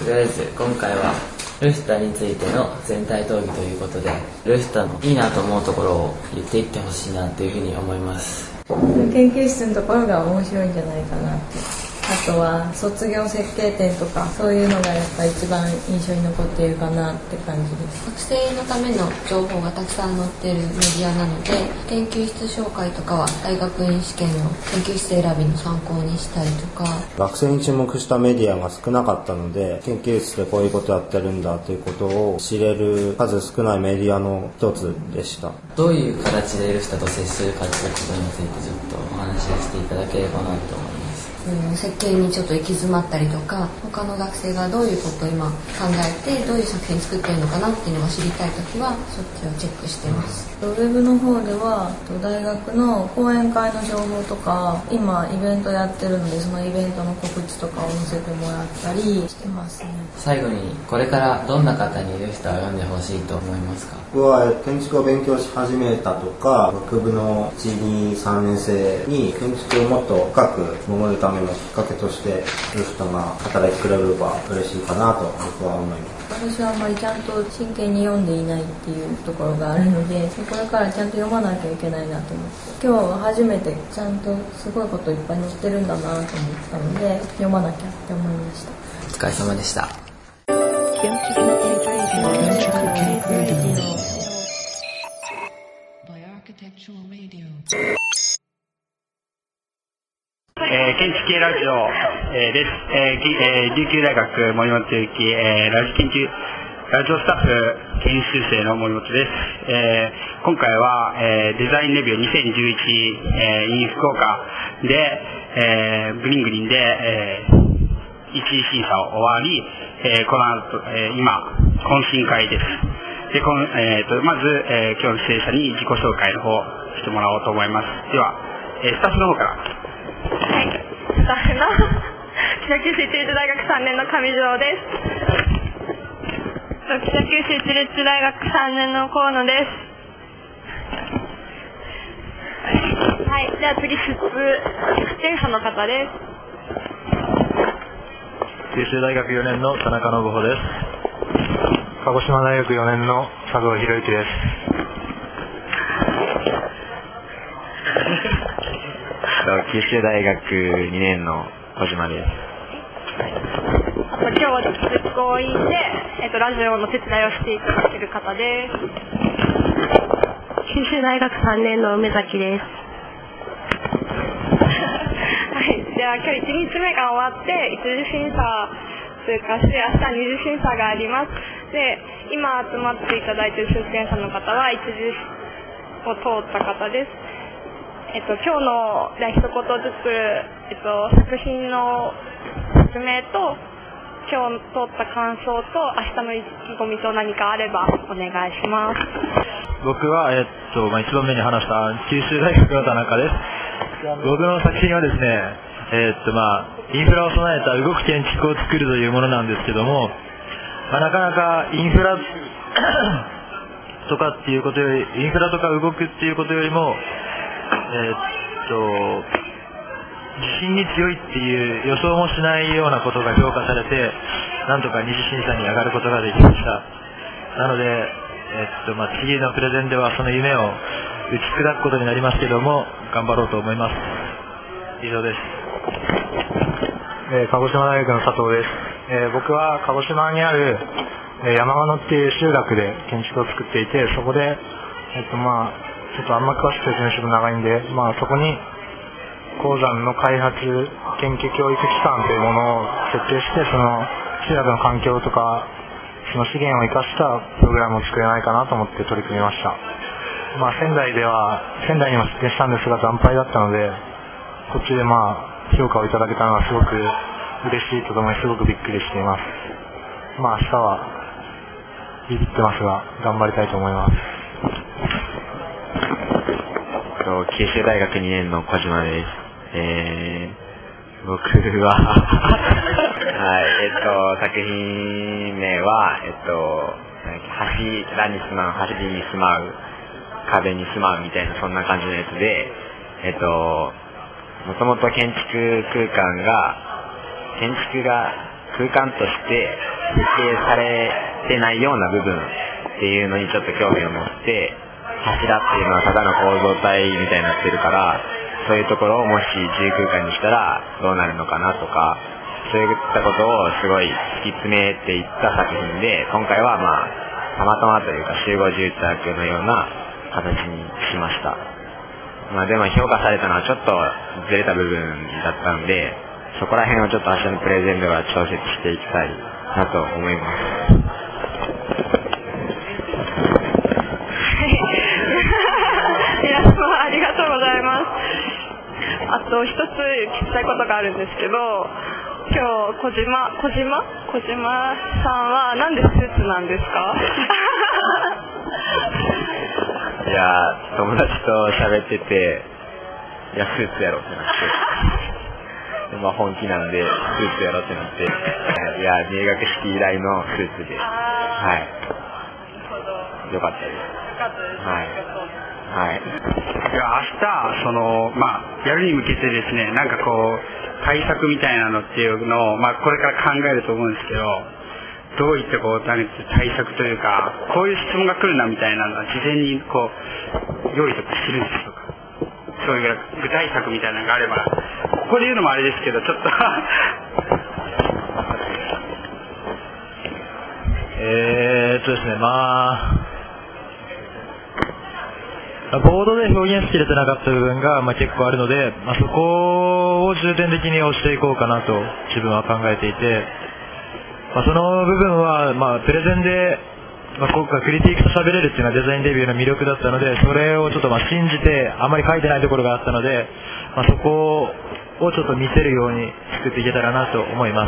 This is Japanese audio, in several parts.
とりあえず今回はルフタについての全体討議ということで、ルフタのいいなと思うところを言っていってほしいなというふうに思います。 研究室のところが面白いんじゃないかなって。あとは卒業設計展とかそういうのがやっぱ一番印象に残っているかなって感じです。 学生のための情報がたくさん載っているメディアなので、研究室紹介とかは大学院試験の研究室選びの参考にしたりとか、 学生に注目したメディアが少なかったので、研究室でこういうことやってるんだということを知れる数少ないメディアの一つでした。 どういう形でルフタと接するかということについてちょっとお話をしていただければなと思います。 設計にちょっと行き詰まったりとか、他の学生がどういうことを今考えてどういう作品作ってるのかなっていうのが知りたいときはそっちをチェックしてます。 ウェブの方では大学の講演会の情報とか、今イベントやってるのでそのイベントの告知とかを載せてもらったりしてますね。 最後にこれからどんな方にルフタを読んでほしいと思いますか？ 僕は建築を勉強し始めたとか、学部の1、2、3年生に建築をもっと深く守るためのきっかけとしてルフタが働いてくれれば嬉しいかなと僕は思います。 私はあんまりちゃんと真剣に読んでいないっていうところがあるので、これからちゃんと読まなきゃいけないなと思って、今日初めてちゃんとすごいこといっぱい載ってるんだなと思ったので読まなきゃって思いました。 お疲れ様でした。 建築系ラジオ、です。琉球大学森本ゆき、ラジオスタッフ研修生の森本です。今回は、デザインレビュー2011、in 福岡で、ブリングリンで、一次審査を終わり、この後、今懇親会です。でまず、今日の出演者に自己紹介の方してもらおうと思います。では、スタッフの方から。 はい、スタッフの北九州市立大学3年の上条です。北九州市立大学3年の河野です。はい、じゃあ次出演者の方です。 九州大学4年の田中信穂です。鹿児島大学4年の佐藤博之です。 九州大学2年の小島です。 今日は実行委員で、ラジオの手伝いをしていただける方です。九州大学3年の梅崎です。はい、では今日1日目が終わって一次審査通過して明日二次審査があります。で、今集まっていただいている出演者の方は一次を通った方です。今日の一言ずつ、作品の説明と今日通った感想と明日の意気込みと何かあればお願いします。 僕は、1番目に話した九州大学の田中です。僕の作品はですね、インフラを備えた動く建築を作るというものなんですけども、なかなかインフラとかっていうことより、インフラとか動くっていうことよりも地震に強いっていう予想もしないようなことが評価されて、なんとか二次審査に上がることができました。なので、次のプレゼンではその夢を打ち砕くことになりますけども、頑張ろうと思います。以上です。鹿児島大学の佐藤です。僕は鹿児島にある山鹿野っていう集落で建築を作っていて、そこでちょっとあんま詳しく説明すると長いんで、そこに鉱山の開発研究教育機関というものを設定して、その集落の環境とかその資源を生かしたプログラムを作れないかなと思って取り組みました。仙台にも出展したんですが惨敗だったので、こっちで評価をいただけたのはすごく嬉しいとともにすごくびっくりしています。明日はビビってますが頑張りたいと思います。 九州大学2年の小島です。僕ははい、作品名は柱に住まう、走りに住まう、壁に住まうみたいな、そんな感じのやつで、もともと建築が空間として設計されてないような部分っていうのにちょっと興味を持って、柱っていうのはただの構造体みたいになってるから、そういうところをもし自由空間にしたらどうなるのかなとか、そういったことをすごい突き詰めていった作品で、今回はたまたまというか集合住宅のような形にしました。でも評価されたのはちょっとずれた部分だったので、そこら辺をちょっと明日のプレゼンでは調節していきたいなと思います。 皆様ありがとうございます。あと一つ聞きたいことがあるんですけど、今日小島さんはなんでスーツなんですか？ いや友達と喋ってて、いやスーツやろってなってで、本気なんでスーツやろってなって、いや入学式以来のスーツで、はい、よかったです。はいはい、いや明日やるに向けてですね、なんかこう対策みたいなのっていうのを、これから考えると思うんですけど、どういった対策というか、こういう質問が来るなみたいなのは事前にこう用意とかするんですとか、そういう具体策みたいなのがあれば、ここで言うのもあれですけど、ちょっとですね、ボードで表現しきれてなかった部分が結構あるので、そこを重点的に押していこうかなと自分は考えていて、その部分はプレゼンで、今回クリティックと喋れるっていうのはデザインデビューの魅力だったので、それをちょっと信じてあまり書いてないところがあったので、そこをちょっと見せるように作っていけたらなと思います。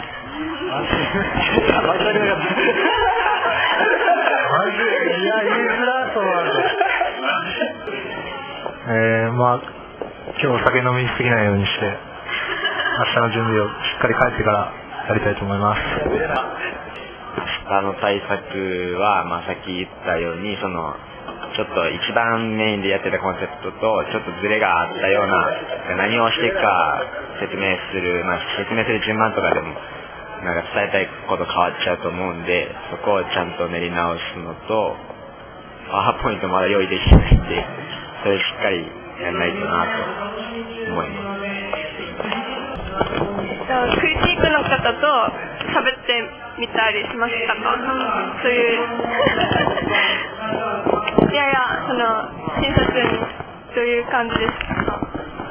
今日お酒飲みすぎないようにして、明日の準備をしっかり帰ってからやりたいと思います。 明日の対策は、さっき言ったように、ちょっと一番メインでやってたコンセプトとちょっとズレがあったような、何をしていくか説明する順番とかでも伝えたいこと変わっちゃうと思うんで、そこをちゃんと練り直すのと、パワーポイントまだ用意できないんで、それしっかりやらないとなと思います。 クリティックの方と喋ってみたりしましたか？そういう審査中にどういう感じでしたか？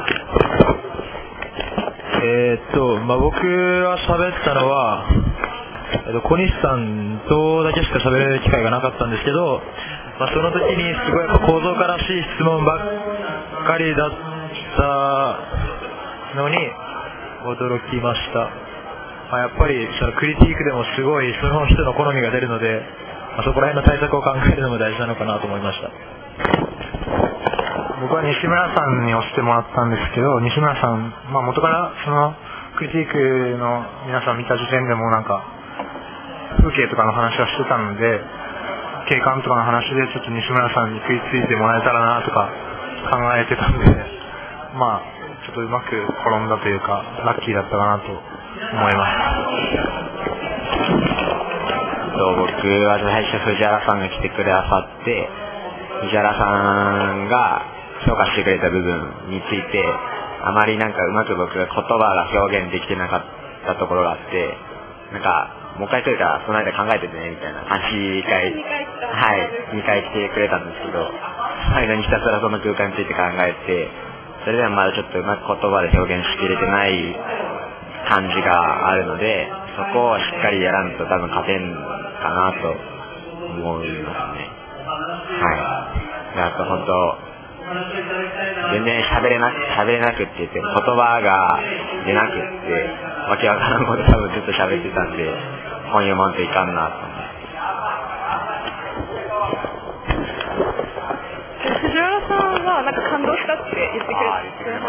僕は喋ったのは、小西さんとだけしか喋れる機会がなかったんですけど、その時にすごい構造化らしい質問ばっかりだったのに驚きました。やっぱりクリティックでもすごいその人の好みが出るので、そこら辺の対策を考えるのも大事なのかなと思いました。 僕は西村さんに押してもらったんですけど、西村さん、元からそのクリティックの皆さん見た時点でも風景とかの話はしてたので、景観とかの話でちょっと西村さんに食いついてもらえたらなとか考えてたんで、ちょっとうまく転んだというかラッキーだったかなと思います。 僕は最初藤原さんが来てくださって、藤原さんが評価してくれた部分についてあまりうまく僕が言葉が表現できてなかったところがあって、もう一回というかその間考えててねみたいな2回来てくれたんですけど、間にひたすらその空間について考えて、それではまだちょっとうまく言葉で表現しきれてない感じがあるので、そこをしっかりやらんと多分勝てんかなと思いますね。あと本当全然喋れなくって言って言葉が出なくってわけわからんこと多分ずっと喋ってたんで、本読まんといかんなと思って。 藤原さんは感動したって言ってくれた。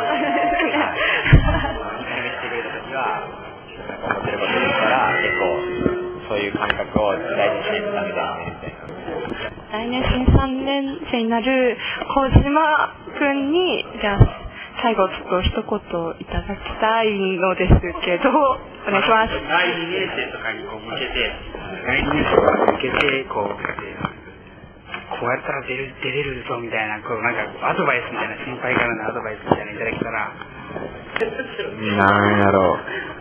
思ってること言ったら結構そういう感覚を大事にしていったんだよねみたいな。 来年新3年生になる小島くんにじゃあ最後ちょっと一言いただきたいのですけど、お願いします。 第2年生とかにこう向けて、第2年生に向けてこうやったら出れるぞみたいな、こうなんかアドバイスみたいな、先輩からのアドバイスみたいなのいただけたら。 なんやろう。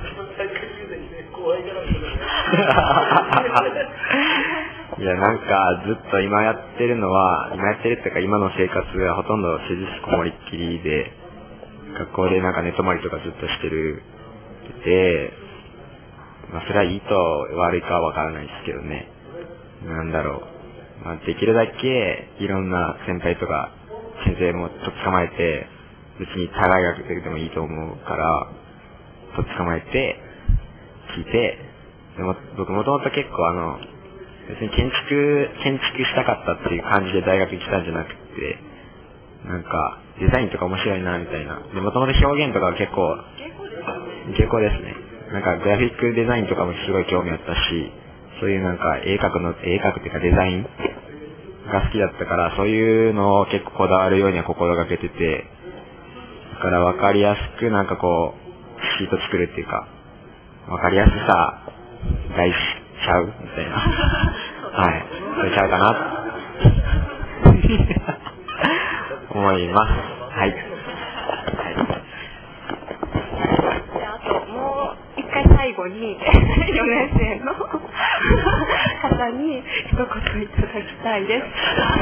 いや、なんかずっと今やってるっていうか今の生活がほとんど施術こもりっきりで、学校でなんか寝泊まりとかずっとしてて、まあそれはいいと悪いかはわからないですけどね。なんだろう。まあできるだけいろんな先輩とか先生もとっ捕まえて、別に互い学でもいいと思うから、とっ捕まえて、聞いて、でも僕もともと結構別に建築したかったっていう感じで大学来たんじゃなくて、なんかデザインとか面白いなみたいな。でもともと表現とかは結構傾向ですね。なんかグラフィックデザインとかもすごい興味あったし、そういうなんか絵描くっていうかデザインが好きだったから、そういうのを結構こだわるようには心がけてて、だから分かりやすくなんかこうシート作るっていうか、分かりやすさ大事ちゃうみたいな。はい。それちゃうかな思います。はい。 あともう一回最後に4年生の方に一言いただきたいです。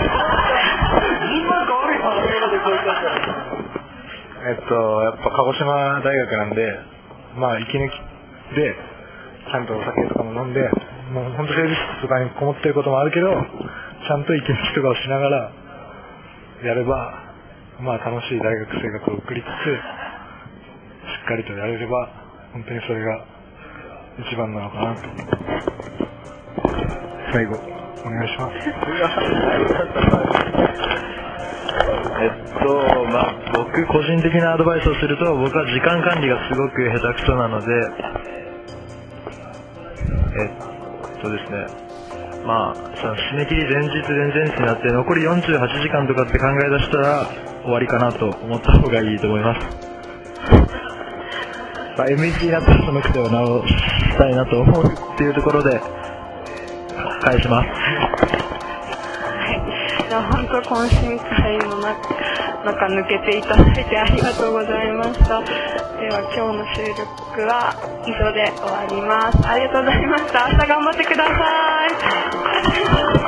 やっぱ鹿児島大学なんで、まあ息抜きでちゃんとお酒とかも飲んで、もう本当生理室とかにこもってることもあるけど、ちゃんと息抜きとかをしながらやれば、まあ楽しい大学生活を送りつつ、しっかりとやれれば、本当にそれが一番なのかなと。最後、お願いします。まあ僕個人的なアドバイスをすると、僕は時間管理がすごく下手くそなので、ですね、まあ締め切り前日前々日になって残り48時間とかって考え出したら終わりかなと思った方がいいと思います。まあ、MET になったらその癖を直したいなと思うっていうところで返します。はい、 じゃあ本当懇親会の中抜けていただいてありがとうございました。では今日の収録は以上で終わります。ありがとうございました。明日頑張ってください。